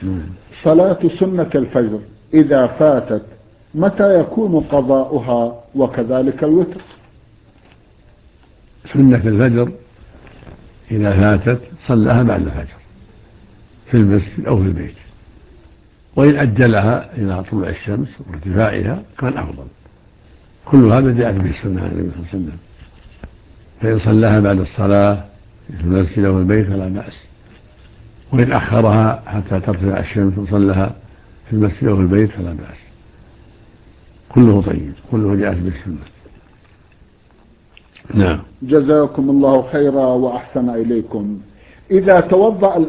صلاة سنة الفجر إذا فاتت متى يكون قضاؤها؟ وكذلك الوتر. سنة الفجر إذا فاتت صلىها بعد الفجر في المسجد أو في البيت، وإن أجلها إلى طلوع الشمس وارتفاعها كان أفضل. كل هذا جاءت به السنة عن النبي صلى الله عليه وسلم، فإن صلىها بعد الصلاة في المسجد أو البيت فلا بأس، وإن أخرها حتى ترتفع الشمس وصلىها في المسجد أو في البيت فلا بأس. كله طيب، كله جاءت به السنة. نعم. جزاكم الله خيرا وأحسن إليكم. إذا توضأ